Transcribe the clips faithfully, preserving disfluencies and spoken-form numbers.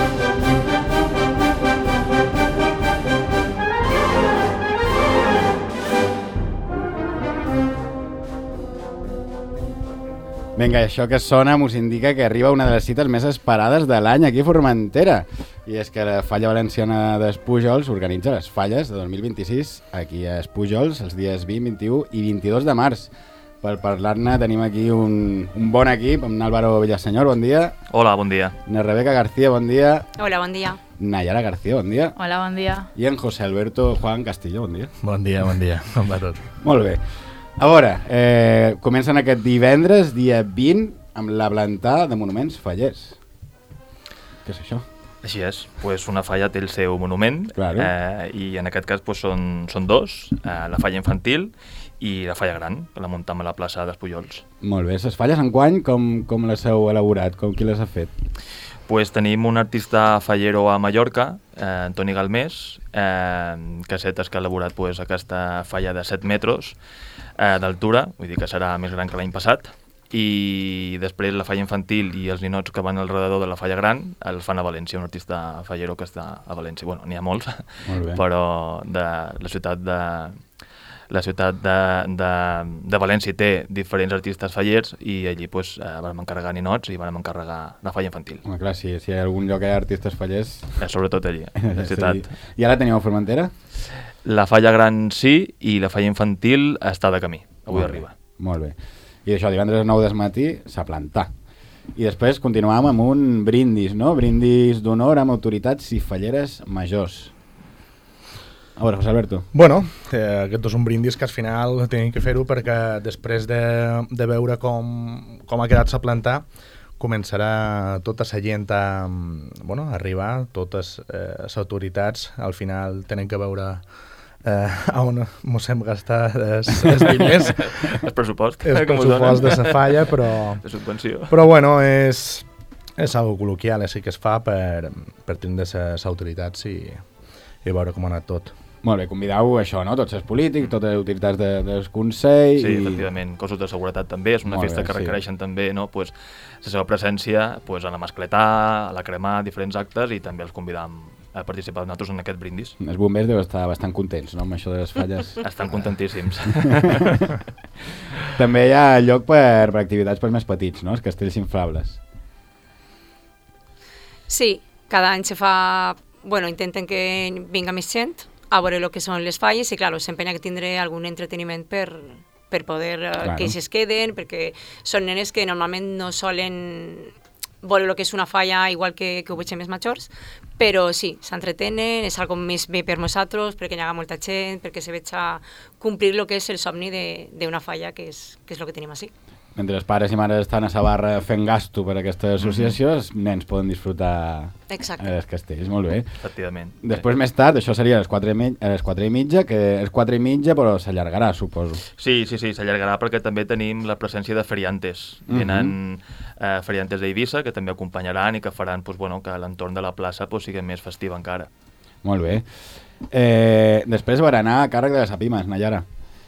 Vinga, això que sona mos indica que arriba una de les cites més esperades de l'any aquí a Formentera. I és que la Falla Valenciana d'Espujols organitza les falles de dos mil vint-i-sis aquí a Espujols els dies vint, vint-i-u i vint-i-dos de març. Per parlar-ne tenim aquí un, un bon equip, amb Álvaro Villaseñor, bon dia. Hola, bon dia. Na Rebeca García, bon dia. Hola, bon dia. Nayara García, bon dia. Hola, bon dia. I en José Alberto Juan Castillo, bon dia. Bon dia, bon dia. Com va tot? Molt bé. A veure, eh, comencen aquest divendres, dia vint, amb la plantada de monuments fallers. Què és això? Així és, pues una falla té el seu monument, claro. eh, i en aquest cas pues, són, són dos, eh, la falla infantil i la falla gran, que la muntem a la plaça d'Espujols. Molt bé, les falles enguany com, com les heu elaborat, com qui les ha fet? Pues tenim un artista fallero a Mallorca, eh, Antoni Galmés, eh, que ha set que ha elaborat pues, aquesta falla de set metres eh, d'altura, vull dir que serà més gran que l'any passat, i després la falla infantil i els ninots que van al redador de la falla gran el fan a València, un artista fallero que està a València. Bueno, n'hi ha molts, Molt bé. però de la ciutat de... La ciutat de, de, de València té diferents artistes fallers i allí pues, eh, vam encarregar ninots i vam encarregar la falla infantil. Home, clar, si, si hi ha algun lloc que hi ha artistes fallers... Eh, sobretot allí, a la ciutat. Sí. I ara teniu a Formentera? La falla gran sí i la falla infantil està de camí, avui Molt arriba. Bé. Molt bé. I això, divendres a nou del matí s'ha plantat. I després continuàvem amb un brindis, no? Brindis d'honor amb autoritats i falleres majors. A veure, José Alberto. Bueno, eh, aquest és un brindis que al final tenim que fer-ho perquè després de, de veure com, com ha quedat la planta començarà tota la gent a, bueno, a arribar, totes eh, les autoritats al final tenen que veure eh, on mos hem gastat els, els diners. El pressupost. El pressupost de la falla, però... De subvenció. Però bueno, és, és algo col·loquial, així que es fa per, per tindre les autoritats i, i veure com ha anat tot. Molt bé, convidau això, no? Tots els polítics, totes les utilitats de, dels consells... Sí, i... efectivament, cossos de seguretat també, és una Molt festa bé, que sí. requereixen també no, pues, la seva presència pues, a la mascletà, a la cremar, diferents actes i també els convidam a participar nosaltres en aquest brindis. Els bombers deuen estar bastant contents, no?, amb això de les falles. Estan contentíssims. També hi ha lloc per, per activitats per més petits, no?, els castells inflables. Sí, cada any se fa... Bueno, intenten que vinga més gent a veure el que són les falles i, clar, s'empenya que tindré algun entreteniment per, per poder claro. que ells es queden, perquè són nenes que normalment no solen veure el que és una falla igual que, que ho veig més majors, però sí, s'entretenen, és algo més bé per nosaltres, perquè hi ha molta gent, perquè se veig a complir el que és el somni d'una falla, que és, que és el que tenim així. Mentre els pares i mares estan a la barra fent gasto per aquesta associació, mm-hmm. els nens poden disfrutar els castells, molt bé. Efectivament. Després, sí. més tard, això seria a les quatre, mi- a les quatre i mitja, que és quatre i mitja, però s'allargarà, suposo. Sí, sí, sí, s'allargarà perquè també tenim la presència de feriantes. Venen mm-hmm. eh, feriantes d'Eivissa, que també acompanyaran i que faran pues, bueno, que l'entorn de la plaça pues, sigui més festiu encara. Molt bé. Eh, després va anar a càrrec de les Apimes, Nayara.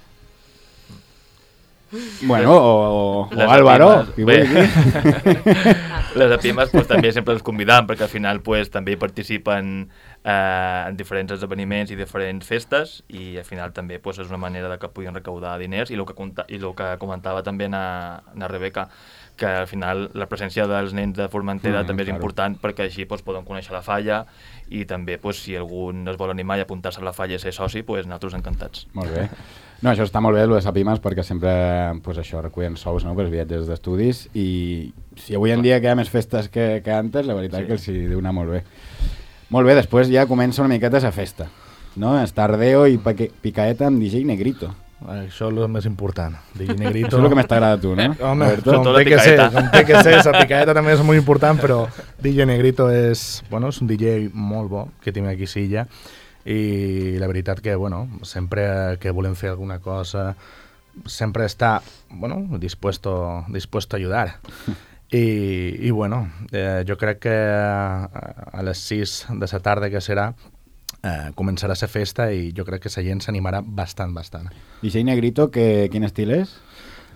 Bueno, o, o Álvaro, qui vull dir. Les Apimes pues, també sempre els convidam perquè al final pues, també participen eh, en diferents esdeveniments i diferents festes i al final també pues, és una manera de que puguin recaudar diners i el que, i el que comentava també na, na Rebeca, que al final la presència dels nens de Formentera mm, també és claro. important perquè així pues, poden conèixer la falla i també pues, si algun es vol animar i apuntar-se a la falla i ser soci, pues, nosaltres encantats. Molt bé. No, això està molt bé, el de Apimes, perquè sempre pues, això recullen sous no, per viatges d'estudis i si avui en dia que hi ha més festes que, que antes, la veritat sí. que els hi deu anar molt bé. Molt bé, després ja comença una miqueta la festa, no? Estardeo i picaeta amb D J Negrito. Això és el més important. D J Negrito... Això és el que més t'agrada a tu, no? Home, com té que ser, com té que ser, la picaeta també és molt important, però D J Negrito és, bueno, és un D J molt bo que tenim aquí a Silla i la veritat que, bueno, sempre que volem fer alguna cosa sempre està, bueno, dispuesto, dispuesto a ayudar. I, i bueno, eh, jo crec que a, a les sis de la tarda que serà eh, començarà la festa i jo crec que la gent s'animarà bastant, bastant. D J Negrito, que, quin estil és?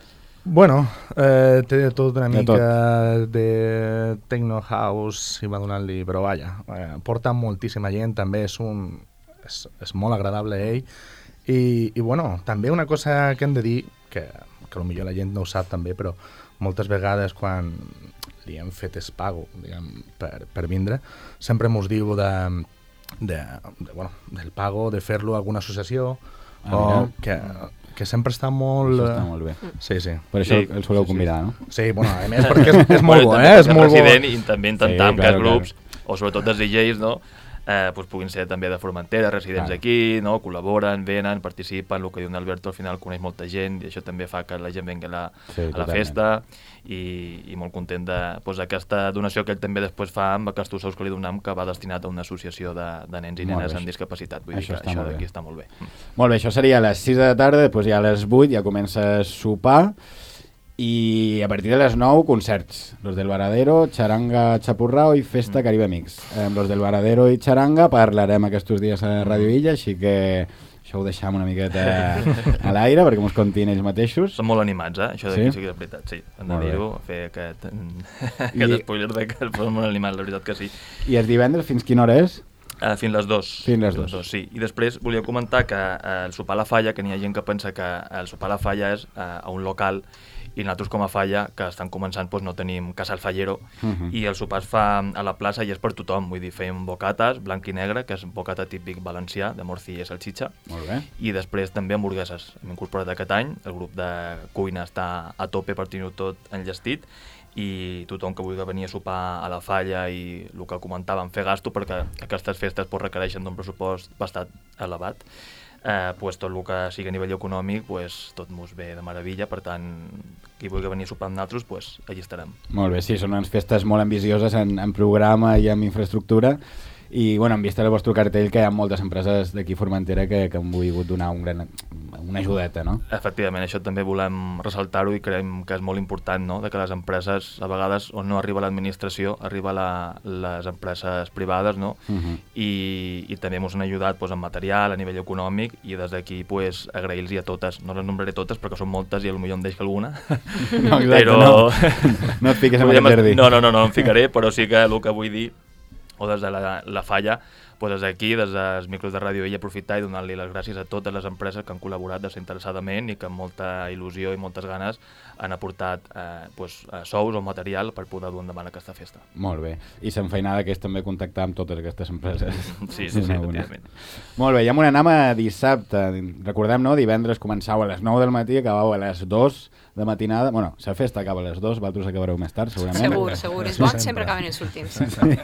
Bueno, eh, té tot una De mica tot. de techno house i va donant-li, però vaja, eh, porta moltíssima gent, també és un és, és molt agradable ell i, i bueno, també una cosa que hem de dir, que, que potser la gent no ho sap també, però moltes vegades quan li hem fet es pago, diguem, per, per vindre, sempre mos diu de, de, de, bueno, del pago, de fer-lo a alguna associació, Ah, o mira. que, que sempre està molt... Això està molt bé. Sí, sí. Per això Sí, el soleu sí, sí. convidar, no? Sí, bueno, a més, perquè és, és molt Bueno, bo, també eh? És perquè molt bo. resident i també intentem Sí, que els claro, grups, o sobretot els D Js, no? Eh, pues puguin ser també de Formentera, residents Clar. aquí, no? Col·laboren, venen, participen, el que diu en Alberto, al final coneix molta gent i això també fa que la gent vengui a la, Sí, a la totalment. festa i, i molt content de pues, aquesta donació que ell també després fa amb aquests sous que li donem, que va destinat a una associació de, de nens i Molt nenes bé. amb discapacitat. Vull Això dir està que això molt bé. d'aquí està molt bé. Molt bé, això seria a les sis de la tarda, després ja a les vuit ja comença a sopar i a partir de les nou concerts. Los del Varadero, Charanga Chapurrao i Festa Caribe Mix. Amb los del Varadero i Charanga parlarem aquests dies a Radio Illa, així que això ho deixam una miqueta a l'aire perquè mos contin ells mateixos. Són molt animats, eh? Això d'aquí Sí? sí que és veritat, sí. Hem Molt de bé. dir-ho, fer aquest, I- aquest spoiler de que són molt animats, la veritat que sí. I els divendres fins quina hora és? Uh, fins les dos. Fins les dos. Sí. I després volia comentar que uh, el sopar a la falla, que n'hi ha gent que pensa que el sopar a la falla és uh, a un local i nosaltres com a falla, que estan començant, doncs, no tenim casa al fallero Uh -huh. i el sopar es fa a la plaça i és per tothom. Vull dir, fèiem bocates, blanc i negre, que és bocata típic valencià, de morcilla i salxitxa, Molt bé. i després també hamburgueses. Hem incorporat aquest any, el grup de cuina està a tope per tenir-ho tot enllestit i tothom que vulgui venir a sopar a la falla i el que comentàvem, fer gasto perquè aquestes festes pues, requereixen d'un pressupost bastant elevat, eh, pues, tot el que sigui a nivell econòmic pues, tot mos ve de meravella, per tant qui vulgui venir a sopar amb nosaltres, pues, allí estarem. Molt bé, sí, són unes festes molt ambicioses en, en programa i en infraestructura i, bueno, en vista del vostre cartell que hi ha moltes empreses d'aquí a Formentera que, que han volgut donar un gran, una ajudeta, no? Efectivament, això també volem ressaltar-ho i creiem que és molt important, no?, de que les empreses, a vegades, on no arriba l'administració, arriba la, les empreses privades, no?, Uh -huh. I, i també ens han ajudat pues, en material, a nivell econòmic, i des d'aquí pues, agrair-los a totes. No les nombraré totes perquè són moltes i potser em deixo alguna. No, exacte, però... no. No et fiques en Podríem- aquest jardí. No, no, no, no em ficaré, però sí que el que vull dir, o des de la, la falla, pues des d'aquí, des dels micros de Ràdio Illa, aprofitar i donar-li les gràcies a totes les empreses que han col·laborat desinteressadament i que amb molta il·lusió i moltes ganes han aportat eh, pues, eh, sous o material per poder dur endavant aquesta festa. Molt bé. I s'enfeinada que és també contactar amb totes aquestes empreses. Sí, sí, sí, Una a una. efectivament. Molt bé, ja m'ho anem a dissabte. Recordem, no? Divendres començau a les nou del matí, acabau a les dos de matinada. Bueno, la festa acaba a les dos, vosaltres acabareu més tard, segurament. Segur, segur. Els bons sempre acaben els últims.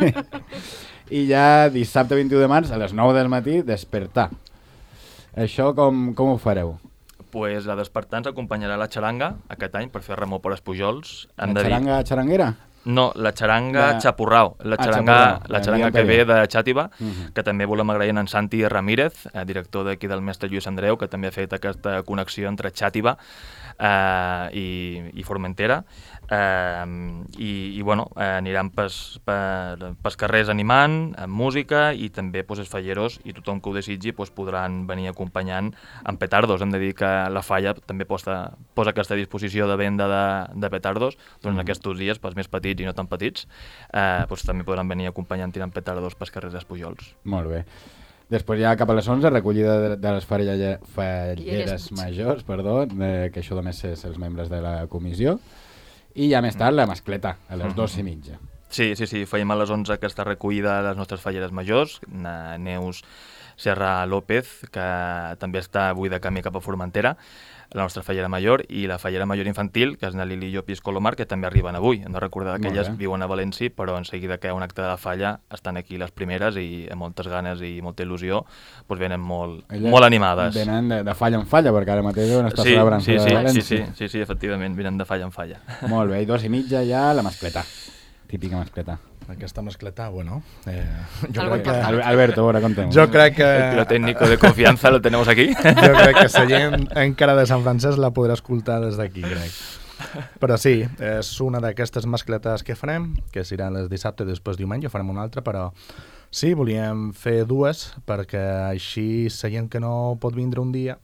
I ja dissabte vint-i-u de març, a les nou del matí, despertar. Això com, com ho fareu? Pues a despertar ens acompanyarà la xaranga aquest any per fer remor per Espujols. Hem La de dir- xaranga xaranguera? No, la xaranga La- Chapurrao, la Ah, xaranga, Chapurrao, la la xaranga que diguem ve per de Xàtiva, Mhm. que també volem agrair a en Santi Ramírez, eh, director d'aquí del mestre Lluís Andreu, que també ha fet aquesta connexió entre Xàtiva eh, i, i Formentera. Eh, i, i bueno, eh, aniran pels, per, pels carrers animant, amb música, i també pues, els falleros i tothom que ho desitgi pues, podran venir acompanyant amb petardos. Hem de dir que la falla també posa, posa aquesta disposició de venda de, de petardos durant Mhm. aquests dies, pels més petits i no tan petits, eh, pues, també podran venir acompanyant tirant petardos pels carrers d'Espujols. Molt bé. Després ja cap a les onze, recollida de, de les farelle, falleres majors, perdó, de, que això només és els membres de la comissió. I ja més tard la mascleta, a les dos i mitja. Sí, sí, sí, fèiem a les onze aquesta recollida de les nostres falleres majors, na Neus Serra López, que també està avui de camí cap a Formentera, la nostra fallera major, i la fallera major infantil, que és na Lili Llopis Colomar, que també arriben avui. Hem de recordar que Molt elles bé. viuen a València, però en seguida que hi ha un acte de la falla estan aquí les primeres i amb moltes ganes i molta il·lusió doncs venen molt, Elles molt animades. Venen de, de falla en falla, perquè ara mateix deuen estar Sí, celebrant sí, la sí, de sí, València. sí, sí, sí, efectivament, venen de falla en falla. Molt bé, i dos i mitja ja la mascleta. Típica mascleta. Aquesta mascleta, bueno, eh, jo, Algo crec que, important. Al, Alberto, ahora contemos. jo crec que... El pirotécnico de confianza lo tenemos aquí. Jo crec que la gent encara de Sant Francesc la podrà escoltar des d'aquí, crec. Però sí, és una d'aquestes mascletes que farem, que seran les dissabte, després diumenge farem una altra, però sí, volíem fer dues, perquè així la gent que no pot vindre un dia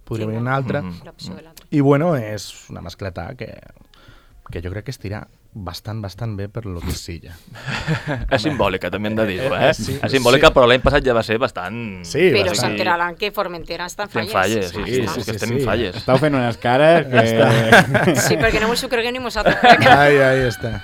podria venir una altra. Mm-hmm. I bueno, és una mascletà que, que jo crec que es tira bastant, bastant bé per lo que és Silla. És simbòlica, també hem de dir-ho, eh? eh, sí, és simbòlica, sí. però l'any passat ja va ser bastant... Sí, però bastant. s'enteraran que Formentera està en falles. Estem falles, sí, sí, sí, sí, que estem en falles. Estàu fent unes cares que... Sí, perquè no mos ho creguem ni nosaltres. Ai, ai, està.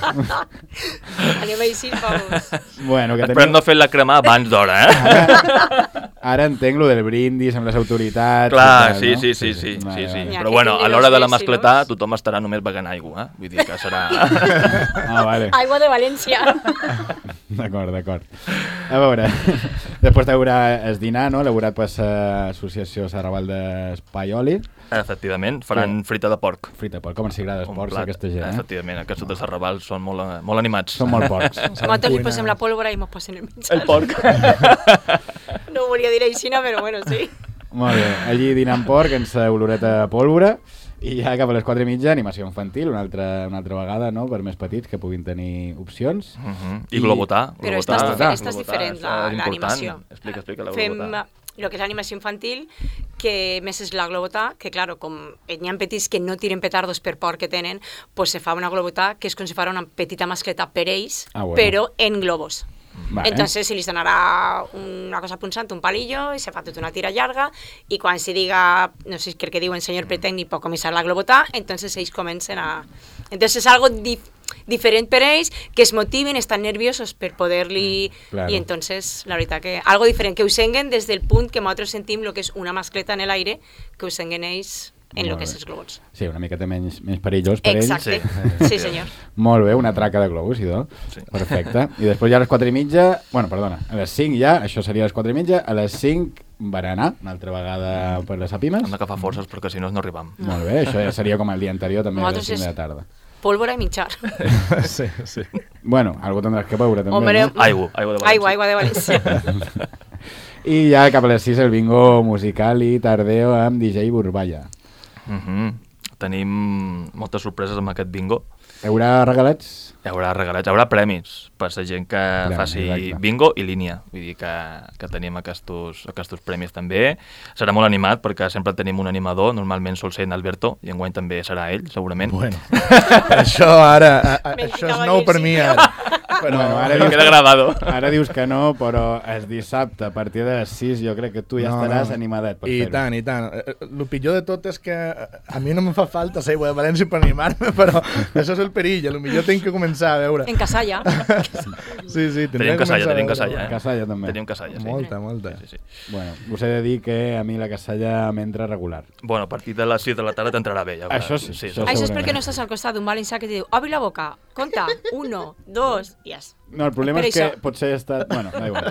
Anem així, vamos. Bueno, que Esperem no fer-la cremar abans d'hora, eh? Ara, ara entenc lo del brindis amb les autoritats... Clar, tal, sí, no? sí, sí, sí, Vale, sí, sí. vale. Però bueno, a l'hora de la mascletà tothom estarà només bevent aigua, eh? Vull dir que serà... Ah, vale. Aigua de València. D'acord, d'acord. A veure, després d'haurà el dinar, no?, elaborat per l'Associació Serraval d'Espaioli. Efectivament, faran sí. frita de porc. Frita de porc, com ens agrada els porcs, aquesta gent, eh? Efectivament, aquests de Serraval són molt, molt animats. Són molt porcs. Nosaltres li posem la pólvora i mos posen el mitjà. El porc. No ho volia dir així, però bueno, sí. Molt bé, allí dinant porc, en sa oloreta de pólvora, i ja cap a les quatre i mitja, animació infantil, una altra, una altra vegada, no?, per més petits, que puguin tenir opcions. Uh -huh. I, I globotà. Però globotà, esta és diferent, esta és globotà, diferent l'animació. Explica, explica la Fem globotà. el que és l'animació infantil, que més és la globotà, que clar, com hi ha petits que no tiren petardos per por que tenen, pues se fa una globotà que és com si fos una petita mascleta per ells, ah, bueno. però en globos. Vale. Entonces se li donarà una cosa punxant, un palillo, i se fa tota una tira llarga, i quan se diga, no sé, crec que diuen senyor pretècnic pot començar la globotà, entonces ells comencen a... Entonces és algo dif diferent per ells, que es motiven, estan nerviosos per poder-li... Mm, claro. I entonces, la veritat que... Algo diferent, que ho senguen des del punt que nosaltres sentim el que és una mascleta en l'aire, que ho senguen ells en el que és els globus. Sí, una miqueta menys, menys perillós per Exacte. ells. Exacte, sí senyor. Molt bé, una traca de globus, idò. Sí. Perfecte. I després ja a les quatre i mitja, bueno, perdona, a les cinc ja, això seria a les quatre i mitja, a les cinc berenar, una altra vegada per les apimes. Hem d'agafar forces perquè si no no arribam. Molt bé, això ja seria com el dia anterior, també Nosaltres a les cinc és... de la tarda. Pólvora i mitjar. Sí, sí. Bueno, algo tindràs que veure també, Hombre, no? Aigua, aigua de València. Aigua, aigua de València. I ja cap a les sis el bingo musical i tardeo amb D J Burballa. Uh -huh. Tenim moltes sorpreses amb aquest bingo. Hi haurà regalats? Hi haurà regalats, hi haurà premis per la gent que Premis, faci exacte. bingo i línia. Vull dir que, que tenim aquests, aquests premis també. Serà molt animat perquè sempre tenim un animador, normalment sol ser en Alberto, i enguany també serà ell, segurament. Bueno, això ara, a, a, això és nou per mi ara. Però bueno, ara, Però dius, queda gravado. ara dius que no, però és dissabte, a partir de les sis, jo crec que tu ja No, estaràs no. animadet per I fer-ho. tant, i tant. El pitjor de tot és que a mi no me fa falta ser de València per animar-me, però això és el perill. A lo millor tinc que començar a veure. En Casalla. Sí, sí, tindré Tenim que Casalla, començar a tenim veure. Casalla, eh? Casalla també. Tenim Casalla, sí. Molta, molta. Sí, sí, sí. Bueno, us he de dir que a mi la Casalla m'entra regular. Bueno, a partir de les sis de la tarda t'entrarà bé. Ja veuràs. Això sí, sí, això Això és segurament. perquè no estàs al costat d'un valencià que te diu obri la boca, compta, uno, dos, i yes. No, el problema Per és que això. potser he estat... Bueno, da igual.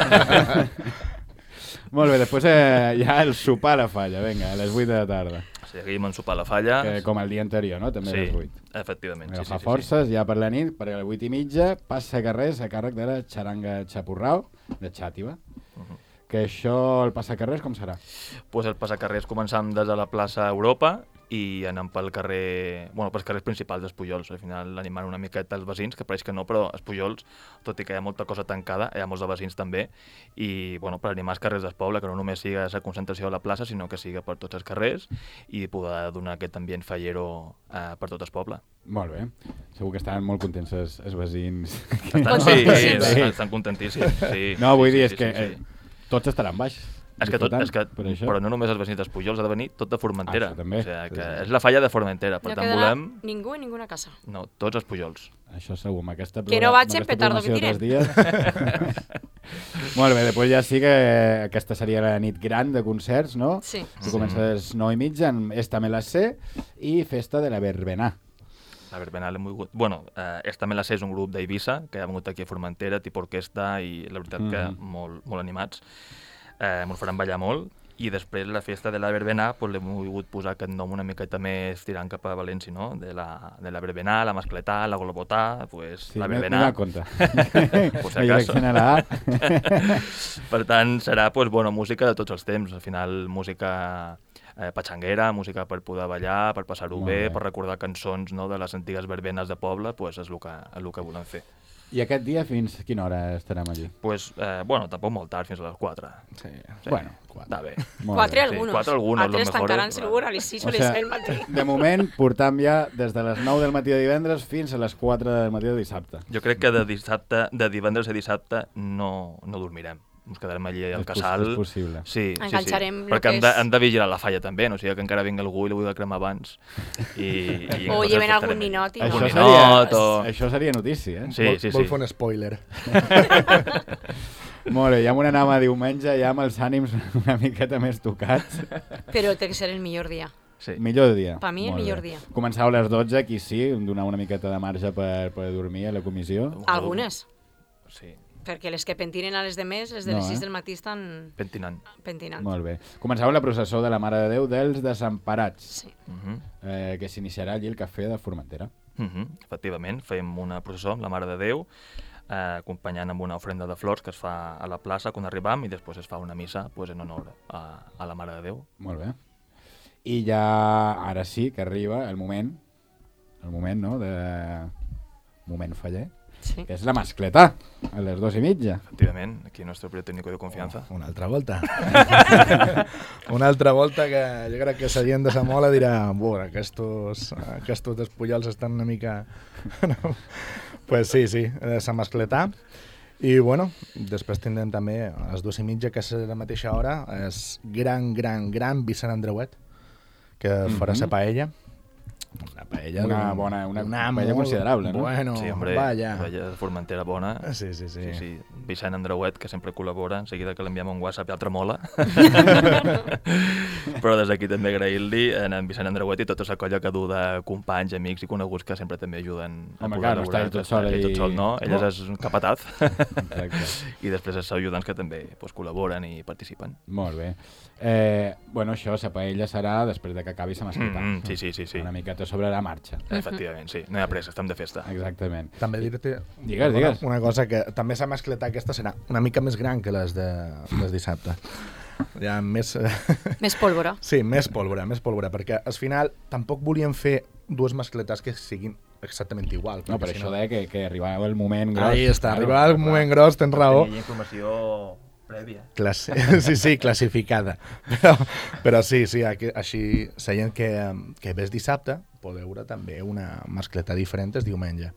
Molt bé, després eh, ja el sopar a la falla, vinga, a les vuit de la tarda. Seguim en sopar a la falla. Que, com el dia anterior, no? També a les Sí, vuit. efectivament. Sí, Agafar sí, sí, forces ja per la nit, perquè a les vuit i mitja passa carrers a càrrec de la xaranga Xapurrao, de Xàtiva. Uh -huh. Que això, el passacarrers, com serà? Pues el passacarrers començam des de la plaça Europa i anem pel carrer, bueno, pels carrers principals dels Pujols. Al final animant una miqueta els veïns, que pareix que no, però els Pujols, tot i que hi ha molta cosa tancada, hi ha molts de veïns també, i bueno, per animar els carrers del poble, que no només siga la concentració a la plaça, sinó que siga per tots els carrers i poder donar aquest ambient fallero eh, per tot el poble. Molt bé. Segur que estaven molt contents els, els veïns. Estan, sí, sí, estan, estan contentíssims. Sí, No, vull sí, dir, sí, és que sí, sí. eh, tots estaran baix. És que tot, és que, per això. però no només els veïns dels Pujols, ha de venir tot de Formentera. Ah, això també. O sigui, que Sí, sí. és la falla de Formentera, per No tant quedarà volem... ningú en ninguna casa. No, tots els Pujols. Això segur, amb aquesta, Que no vaig amb en aquesta petardo que programació de tiren. tres dies. Molt bé, després ja sí que aquesta seria la nit gran de concerts, no? Sí. Tu comences a les nou i mitja amb Esta me la sé i Festa de la Verbenà. La verbena l'hem volgut... Bueno, eh, Esta me la sé és un grup d'Eivissa que ha vengut aquí a Formentera, tipus orquestra, i la veritat mm. que molt, molt animats. Eh, M'ho faran ballar molt. I després la festa de la verbena pues, l'hem volgut posar aquest nom una miqueta més tirant cap a València, no? De la, de la verbena, la mascletà, la globotà, pues, Sí, la m'he verbena. m'he compte. Por si acaso. La A. Per tant, serà pues, bueno, música de tots els temps. Al final, música eh, patxanguera, música per poder ballar, per passar-ho Molt bé, bé. per recordar cançons, no, de les antigues verbenes de poble, pues, és el que, és el que volem fer. I aquest dia fins a quina hora estarem allí? Pues, eh, bueno, tampoc molt tard, fins a les quatre. Sí. Sí. Bueno, Està bé. Quatre algunos. Sí, quatre algunos, Altres los mejores, tancaran però- segur a les sis o O les sea, set del matí. de moment portam ja des de les nou del matí de divendres fins a les quatre del matí de dissabte. Jo crec que de dissabte, de divendres a dissabte no, no dormirem. Ens quedarem allí al És poss- casal. és possible. Sí, sí, sí. Enganxarem lo Perquè que han de, és- han de vigilar la falla també, no o sigui que encara vinga algú i l'ho de cremar abans. I, i O nosaltres lleven algun estarem allí. ninot i Això no. seria, ninot o- això seria notícia, eh? Sí, vol, sí, vol sí. fer un spoiler. Molt bé, ja m'ho anàvem a diumenge, ja amb els ànims una miqueta més tocats. Però té que ser el millor dia. Sí. Millor dia. Pa mi el Molt millor bé. dia. Començava a les dotze, aquí sí, donar una miqueta de marge per, per dormir a la comissió. Algunes. Sí, Perquè les que pentinen a les demés, les de No, les sis eh? del matí estan pentinant. pentinant. Molt bé. Començava la processó de la Mare de Déu dels Desemparats, Sí. Uh -huh. eh, que s'iniciarà allí al Cafè de Formentera. Uh -huh. Efectivament, fem una processó amb la Mare de Déu, eh, acompanyant amb una ofrenda de flors que es fa a la plaça quan arribam i després es fa una missa pues, en honor a, a la Mare de Déu. Molt bé. I ja, ara sí que arriba el moment, el moment, no?, de moment faller, Sí. que és la mascletà, a les dues i mitja. Efectivament, aquí el nostre periodista de confiança. Oh, una altra volta. una altra volta que jo crec que la gent de sa mola dirà bueno, aquestos, aquestos despullols estan una mica... no. Pues sí, sí, de sa mascletà. I bueno, després tindrem també a les dues i mitja, que és a la mateixa hora, és gran, gran, gran Vicent Andreuet, que farà Mhm. sa paella. Una paella, una Un- bona, una, una paella molt considerable, no? Bueno, Sí, hombre, vaya. paella de Formentera bona. Sí, sí, sí. Sí, sí. Vicent Andreuet, que sempre col·labora, en seguida que l'enviem un WhatsApp ja tremola. Però des d'aquí també agrair-li a en Vicent Andreuet i tota la colla que du de companys, amics i coneguts que sempre també ajuden a Home, poder clar, no està elaborar, ell tot que sol està ell allí. tot sol, no? Ell No. és un capataz. Exacte. I després els ajudants que també pues, col·laboren i participen. Molt bé. Eh, bueno, això, la paella serà després de que acabi la mascletà. Mm, mm, sí, sí, sí, sí. Una miqueta sobre la marxa. Efectivament, sí. No hi ha pressa, estem de festa. Exactament. També dir-te Digues, una, digues. una cosa, que també la mascletà aquesta serà una mica més gran que les de, les dissabte. Ja més... Més pólvora. sí, més pólvora, més pólvora, perquè al final tampoc volíem fer dues mascletàs que siguin exactament igual. No, per perquè si això deia que, que arribava el moment gros. Ahí està, Claro. arribava el moment gros, tens raó. Tenia informació prèvia. Classi sí, sí, classificada. Però, però sí, sí, aquí, així, la gent que, que ves dissabte pot veure també una mascletà diferent el diumenge.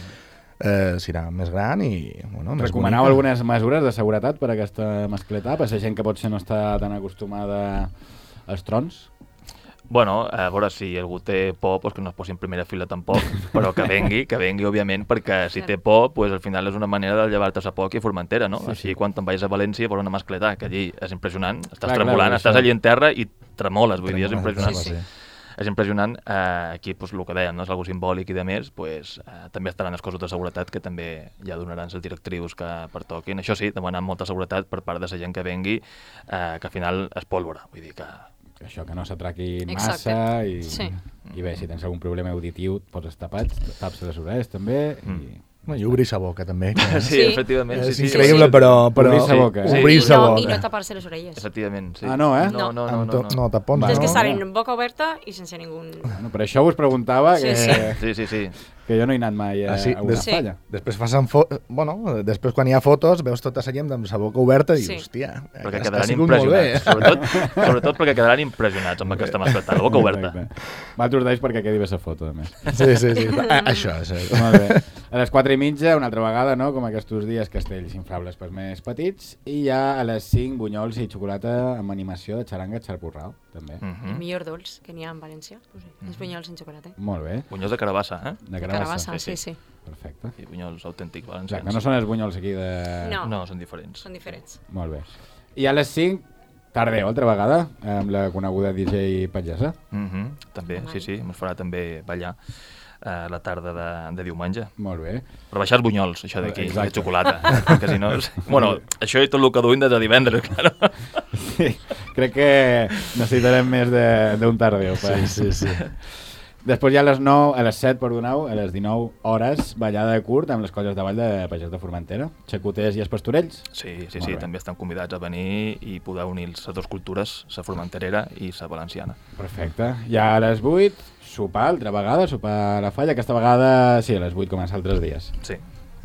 Eh, serà més gran i bueno, més Recomaneu bonica. algunes mesures de seguretat per a aquesta mascletà, per a la gent que potser no està tan acostumada als trons? Bueno, a veure, si algú té por, pues que no es posi en primera fila tampoc, però que vengui, que vengui, òbviament, perquè si té por, pues al final és una manera de llevar-te a poc i a Formentera, no? Sí, Sí, sí. Així, quan te'n vagis a València, veure una mascletà, que allí és impressionant, estàs Clar, tremolant, clar, estàs això- allí en terra i tremoles, vull dir, és Tremoles, impressionant. sí, sí. És impressionant. Eh, aquí, pues, el que dèiem, no? És algo simbòlic i de més, pues, eh, també estaran les coses de seguretat que també ja donaran les directrius que pertoquin. Això sí, demanant molta seguretat per part de la gent que vengui, eh, que al final és pólvora, vull dir que... Que això, que no s'atraquin Exacte. massa i, Sí. i bé, si tens algun problema auditiu et poses tapats, taps les orelles també i... Mm. No, I obrir la boca també. Que Sí, Sí. efectivament. és sí, sí, increïble, sí. però, però Obrir sa boca, eh? Sí. obrir I sa no, boca. I no tapar-se les orelles. Efectivament, sí. Ah, no, eh? No, no, no, Amb no. to- no. no, tapons Tens no. que estar no. en boca oberta i sense ningú... Bueno, per això us preguntava Sí, que, sí. Sí, sí, sí. que jo no he anat mai a, Ah, sí, a una des- Sí. falla. Després passen fo bueno, després quan hi ha fotos veus tota la gent amb la boca oberta i Sí. hòstia, Perquè ha- ha quedaran sigut molt bé. impressionats. Sobretot, sobretot perquè quedaran impressionats amb aquesta mascletà, la boca oberta. Exacte. Vosaltres deis perquè quedi bé la foto, a més. Sí, sí, sí. A, això, això. Molt bé. A les quatre i mitja, una altra vegada, no? Com aquests dies, castells inflables pels més petits. I ja a les cinc, bunyols i xocolata amb animació de xaranga xarpurrau, també. El Mhm. millor dolç que n'hi ha en València. Pues sí, els bunyols en xocolata. Molt bé. Bunyols de carabassa, eh? De De carabassa. carabassa, sí, sí, sí. sí. Perfecte. I bunyols autèntics Ja, valencians. que no són els bunyols aquí de... No. No, són diferents. Són diferents. Molt bé. I a les cinc, tardeu, altra vegada, amb la coneguda D J Pagesa. Mhm. També, sí, sí, ens farà també ballar eh, la tarda de, de diumenge. Molt bé. Per baixar els bunyols, això d'aquí, de Exacte. xocolata. Perquè si no... És... Bueno, això i tot el que duim des de divendres, claro. Sí, crec que necessitarem més de- d'un tardeu. Per... Sí, sí, sí. Després ja a les nou, a les set, perdoneu, a les dinou hores, ballada de curt amb les colles de ball de Pagès de Formentera, Xacoters i els Pastorells. Sí, sí, Molt sí, bé. també estan convidats a venir i poder unir les dues cultures, la formenterera i la valenciana. Perfecte. Ja a les vuit, sopar, altra vegada, sopar a la falla, aquesta vegada sí, a les vuit com els altres dies. Sí.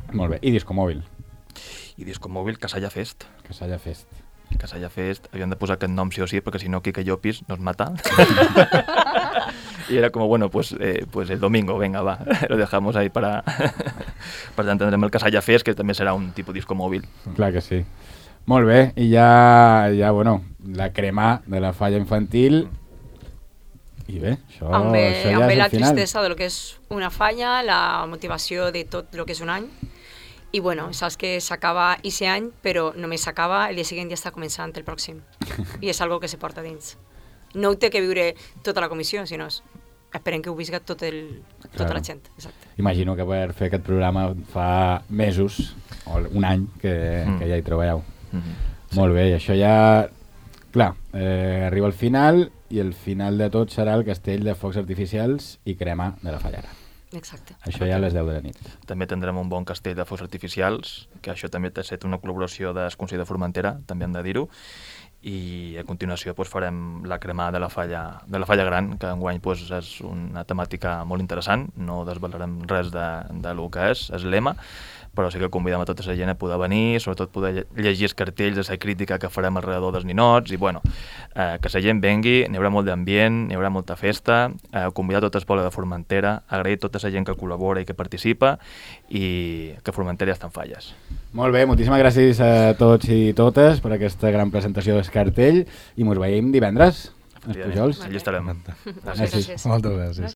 Molt bé. I disco mòbil? I disco mòbil, Casalla Fest. Casalla Fest. Casalla Fest. Havíem de posar aquest nom sí o sí, perquè si no Quique Llopis nos mata. Y era como, bueno, pues, eh, pues el domingo, venga, va, lo dejamos ahí para... per tant, tindrem el Casalla Fest, que també serà un tipus disco mòbil. Clar que sí. Molt bé, i ja, ja bueno, la crema de la falla infantil... I bé, això, amb bé, això ja amb és bé la el final. tristesa de lo que és una falla, la motivació de tot el que és un any. I bueno, saps que s'acaba aquest any, però només s'acaba, el dia següent ja està començant el pròxim. I és algo que se porta dins. No ho té que viure tota la comissió, sinó esperem que ho visca tot el, tota Claro. la gent. Exacte. Imagino que per fer aquest programa fa mesos, o un any, que, Mm. que ja hi treballeu. Mm-hmm. Molt bé, i això ja... Clar, eh, arriba al final, i el final de tot serà el castell de focs artificials i crema de la fallera. Exacte. Això ja a les deu de la nit. També tindrem un bon castell de focs artificials, que això també ha estat una col·laboració del Consell de Formentera, també hem de dir-ho, i a continuació pues, farem la crema de la falla, de la falla gran, que enguany pues, és una temàtica molt interessant, no desvelarem res de, de lo que és, és lema, però sí que convidem a tota la gent a poder venir, sobretot poder llegir els cartells de la crítica que farem alrededor dels ninots, i bueno, eh, que la gent vengui, n'hi haurà molt d'ambient, n'hi haurà molta festa, eh, convidar tot el poble de Formentera, agrair a tota la gent que col·labora i que participa, i que Formentera ja està en falles. Molt bé, moltíssimes gràcies a tots i totes per aquesta gran presentació del cartell, i mos veiem divendres, als Pujols. Allí estarem. Moltes Gràcies. gràcies. Moltes gràcies.